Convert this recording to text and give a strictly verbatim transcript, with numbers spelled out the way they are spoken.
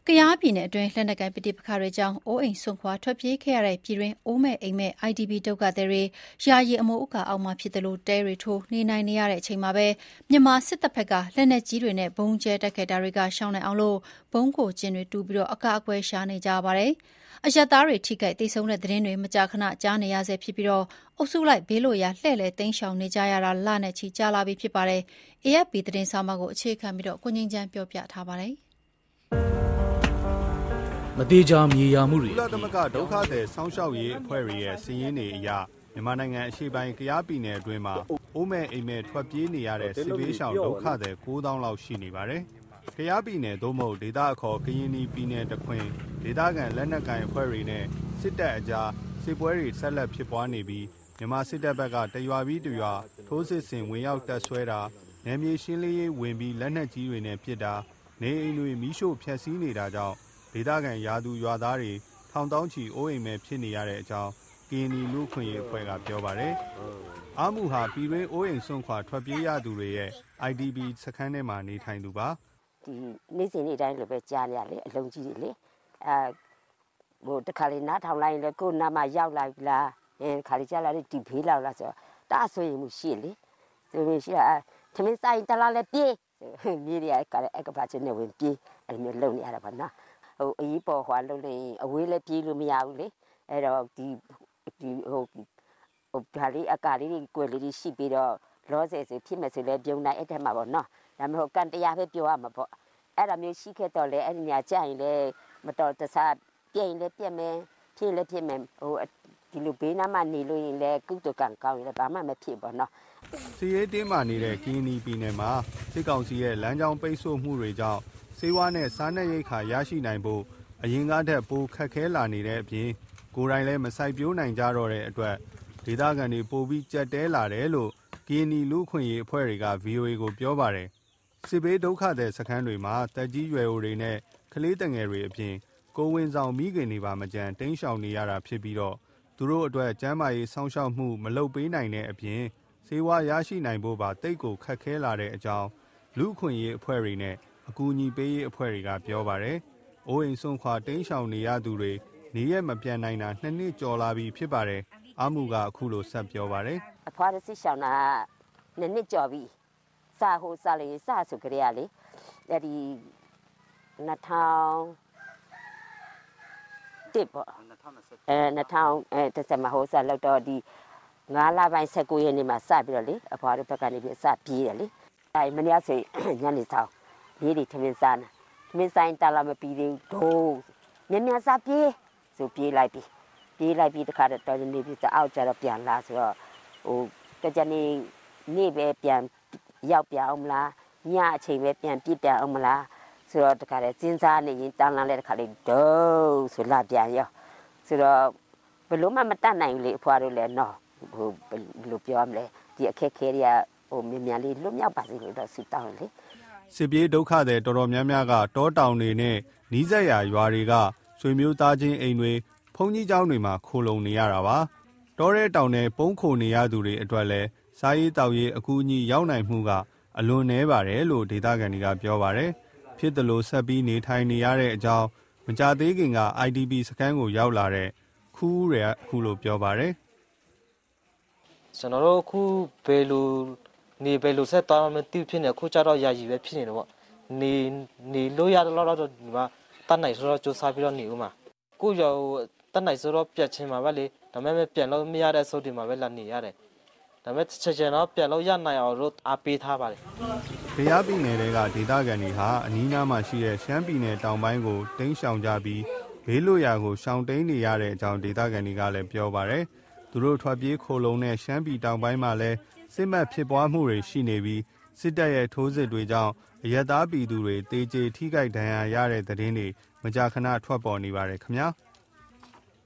ကယားပြည်နယ်အတွင်းလက်နက်ကိုင်ပဋိပက္ခတွေကြောင့်အိုးအိမ်စွန့်ခွာထွက်ပြေးခဲ့ရတဲ့ပြည်တွင်းအိုးမဲ့အိမ်မဲ့ အိုင်ဒီပီ ဒုက္ခသည်တွေယာယီအမိုးအကာအောက်မှာဖြစ်တယ်လို့တဲတွေထိုးနေနိုင်နေရတဲ့အချိန်မှာပဲမြန်မာစစ်တပ်ဘက်ကလက်နက်ကြီးတွေနဲ့ဘုံကျဲတိုက်ခိုက်တာတွေကရှောင်နိုင်အောင်လို့ဘုံကိုကျင်းတွေတူးပြီးအကာအကွယ်ရှာနေကြပါတယ်။အရပ်သားတွေထိခိုက်ဒေဆုံးတဲ့သတင်းတွေမကြာခဏကြားနေရဆဲဖြစ်ပြီးအုပ်စုလိုက်ဘေးလွတ်ရာလှည့်လည်တိမ်းရှောင်နေကြရတာလနဲ့ချီကြာလာပြီဖြစ်ပါတယ်။ အေအက်ဖ်ပီ သတင်းဆောင်းပါးကိုအခြေခံပြီးကိုငြိမ်းချမ်းပြောပြထားပါတယ်။မတိကျမြေယာမှုတွေကုလသမဂ္ဂဒုက္ခသည်ဆောင်းလျှောက်ရေးအဖွဲ့တွေရဲ့စီးရင်တွေအရမြန်မာနိုင်ငံအရှေ့ပိုင်းကယားပြည်နယ်အတွင်းမှာအိုးမဲ့အိမ်မဲ့ထွက်ပြေးနေရတဲ့စစ်ဘေးရှောင်ဒုက္ခသည်ကိုးသောင်းလောက်ရှိနေပါတယ်။ကယားပြည်နယ်သို့မဟုတ်ဒေသအခေါ်ကရင်ပြည်နယ်တခွင်ဒေသခံလက်နက်ကိုင်အဖွဲ့တွေနဲ့စစ်တပ်အကြားစစ်ပွဲတွေဆက်လက်ဖြစ်ပွားနေပြီးမြန်မာစစ်တပ်ဘက်ကတရွာပြီးတရွာထိုးစစ်ဆင်ဝင်ရောက်တပ်ဆွဲတာနယ်မြေရှင်းလင်းရေးဝင်ပြီးလက်နက်ကြီးတွေနဲ့ပစ်တာနေအိမ်တွေမီးရှို့ဖျက်ဆီးနေတာကြောင့်ဒေသခံယာသူရွာသားတွေထောင်တောင်းချီအိုးအိမ်မဲ့ဖြစ်နေရတဲ့အကြောင်းကရင်နီလူ့ခွင့်ရေးအဖွဲ့ကပြောပါတယ်။အာမှုဟာပြည်တွင်းအိုးအိမ်စွန့်ခွာထွက်ပြေးရသူတွေရဲ့ အိုင်ဒီပီ စခန်းထဲမှာနေထိုင်သူပါ။ဒီနေ့စဉ်နေ့တိုင်းလိုပဲကြားနေရလေအလုံးကြီးတွေလေအဲဟိုတခါလေနားထောင်လိုက်ရင်လည်းကိုယ်နားမှာရောက်လာပြီလားအဲခါလေကြားလာတဲ့ဒီဖေးလောက်လားဆိုတော့တအဆွေမှုရှိလေဆိုရင်ရှိတာသမင်းဆိုင်တလားလည်းပြေးမြေတွေကကလည်းအကပါချင်းနဲ့ဝင်ပြေးအဲ့လိုမျိုးလုံနေရတာပါနော်ဟိုအကြီးပေါ်ဟွာလုံးနေအဝေးလည်းပြေးလို့မရဘူးလေအဲ့တော့ဒီဒီဟိုဟိုဒါလေးအကာလေးကိုယ်လေးရှိပြီးတော့လောဆယ်ဆိုဖြစ်မယ်ဆိုလဲပြုံးနိုင်အဲ့ထက်မှာပေါ့နော်ဒါမှမဟုတ်ကန်တရားပဲပြောရမှာပေါ့အဲ့ဒါမျိုးရှိခဲ့တော့လေအဲ့ဒီညာကြရင်လေမတော်တဆပြင်းလေပြက်မယ်ဖြစ်လေဖြစ်မယ်ဟိုဒီလိုဘေးနားမှာနေလို့ရင်လေကုသကံကောင်းရင်လည်းဘာမှမဖြစ်ပါနော်စီရေးတင်းမာနေတဲ့ကင်းနီပြည်နယ်မှာစစ်ကောင်စီရဲ့လမ်းကြောင်းပိတ်ဆို့မှုတွေကြောင့်စေဝါနဲ့စားနပ်ရိက္ခာရရှိနိုင်ဖို့အရင်ကတည်းကပိုခက်ခဲလာနေတဲ့အပြင်ကိုယ်တိုင်လည်းမဆိုင်ပြိုးနိုင်ကြတော့တဲ့အတွက်ဒေသခံတွေပိုပြီးကြက်တဲလာတယ်လို့ကင်းနီလူ့ခွင့်ရေးအဖွဲ့တွေက ဗီအိုအေ ကိုပြောပါတယ်စစ်ဘေးဒုက္ခသည်စခန်းတွေမှာတက်ကြီးရွယ်အိုတွေနဲ့ကလေးတငယ်တွေအပြင်ကိုဝင်ဆောင်မိခင်တွေပါမကြမ်းတိမ်းရှောင်နေရတာဖြစ်ပြီးတော့သူတို့အတွက်ကျန်းမာရေးစောင့်ရှောက်မှုမလုပ်ပေးနိုင်တဲ့အပြင်စေဝါရရှိနိုင်ဖို့ပါတိတ်ကိုခက်ခဲလာတဲ့အကြောင်းလူ့ခွင့်ရေးအဖွဲ့တွေနဲ့အကူအညီပေးရေးအဖွဲ့တွေကပြောပါတယ်။အိုးအိမ်စွန့်ခွာတိမ်းရှောင်နေရသူတွေနေရက်မပြန်နိုင်တာနှစ်နှစ်ကျော်လာပြီဖြစ်ပါတယ်။အာမှုကအခုလိုဆက်ပြောပါတယ်။အဖွားရစစ်ရှောင်တာနှစ်နှစ်ကျော်ပြီ။စာဟိုစာလေးစာစုကြရလေ။အဲဒီနှစ်ထောင်တစ်ပေါ့။အဲနှစ်ထောင်အဲတစ်စမဟိုစာလောက်တော့ဒီငါးလပိုင်း၁၉ရက်နေ့မှာစပြီးတော့လေအဖွားတို့ဘက်ကနေပြီးစပြေးတယ်လေ။အဲမနေ့ကဆိုညနေဆောင်ရေးဒီထမင်းစားနာထမင်းဆိုင်တလာမပြီးသေးဘူးဒိုးမြန်မြန်စားပြေးဆိုပြေးလိုက်ပြီပြေးလိုက်ပြီးတခါတော့တော်နေပြီအောက်ကျတော့ပြန်လာဆိုတော့ဟိုတကြနေနေ့ပဲပြန်ရောက်ပြန်အောင်မလားညအချိန်ပဲပြန်ပြစ်ပြန်အောင်မလားဆိုတော့တခါတည်းစဉ်းစားနေရင်တန်းလာတဲ့တခါလေးဒိုးဆိုလာပြန်ရောဆိုတော့ဘလို့မှမတတ်နိုင်ဘူးလေအဖွားတို့လည်းနော်ဟိုဘယ်လိုပြောရမလဲဒီအခက်ခဲတွေကဟိုမြန်မြန်လေးလွတ်မြောက်ပါစေလို့တော့ဆုတောင်းတယ်လေစစ်ပြေးဒုက္ခတွေတော်တော်များများကတောတောင်တွေနဲ့နီးစပ်ရာရွာတွေကဆွေမျိုးသားချင်းအိမ်တွေဖုန်ကြီးကျောင်းတွေမှာခိုလုံနေရတာပါတောထဲတောင်ထဲပုန်းခိုနေရသူတွေအတွက်လည်းစားရေးတောက်ရေးအကူအညီရောက်နိုင်မှုကအလွန်နည်းပါတယ်လို့ဒေသခံတွေကပြောပါတယ်ဖြစ်တယ်လို့ဆက်ပြီးနေထိုင်နေရတဲ့အကြောင်းမကြသေးခင်က အိုင်ဒီပီ စခန်းကိုရောက်လာတဲ့ခူးရအခုလိုပြောပါတယ်ကျွန်တော်တို့ခုဘယ်လိုနေဘယ်လိုဆက်သွားမသိဖြစ်နေခုကြတော့ယာယီပဲဖြစ်နေတော့နေနေလို့ရတော့တော့ဒီမှာတတ်နိုင်ဆိုတော့စူးစမ်းပြီးတော့နေဦးမှာကိုရောတတ်နိုင်ဆိုတော့ပြတ်ချင်းမှာပဲလေဒါပေမဲ့ပြန်လို့မရတဲ့ဆိုဒီမှာပဲလာနေရတယ်ဒါပေမဲ့ချက်ချင်းတော့ပြန်လို့ရနိုင်အောင်လို့အားပေးထားပါတယ်။ကယားပြည်နယ်တွေကဒေသခံတွေဟာအနီးနားမှာရှိတဲ့ရှမ်းပြည်နယ်တောင်ပိုင်းကိုတိမ်းရှောင်ကြပြီးဘေးလွတ်ရာကိုရှောင်တိမ်းနေရတဲ့အကြောင်းဒေသခံတွေကလည်းပြောပါတယ်။သူတို့ထွက်ပြေးခိုလုံတဲ့ရှမ်းပြည်တောင်ပိုင်းမှာလည်းစစ်မှတ်ဖြစ်ပွားမှုတွေရှိနေပြီးစစ်တပ်ရဲ့ထိုးစစ်တွေကြောင့်အရက်သားပြည်သူတွေတေကျေထိခိုက်ဒဏ်ရာရတဲ့သတင်းတွေမကြာခဏထွက်ပေါ်နေပါတယ်ခင်ဗျာ။